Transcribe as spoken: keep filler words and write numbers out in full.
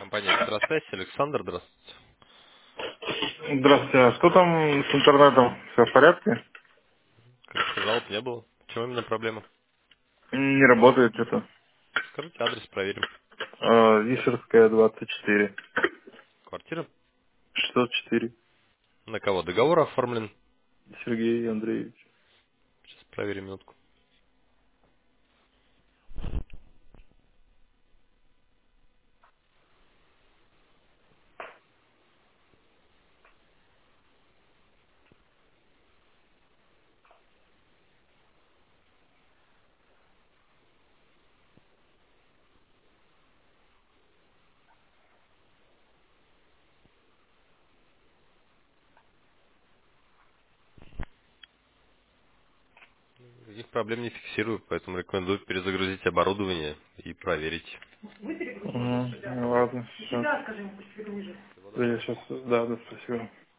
Компания «Петросвязь». Александр, здравствуйте. Здравствуйте, а что там с интернетом? Все в порядке? Каких-то жалоб не было? В чем именно проблема? Не работает что-то. Скажите адрес, проверим. А, Вишерская, двадцать четыре. Квартира? шестьсот четыре. На кого? Договор оформлен? Сергей Андреевич. Сейчас проверим минутку. Никаких проблем не фиксирую, поэтому рекомендую перезагрузить оборудование и проверить. Угу, ладно, сейчас. Всего Да, доброго. я сейчас, да, да, спасибо.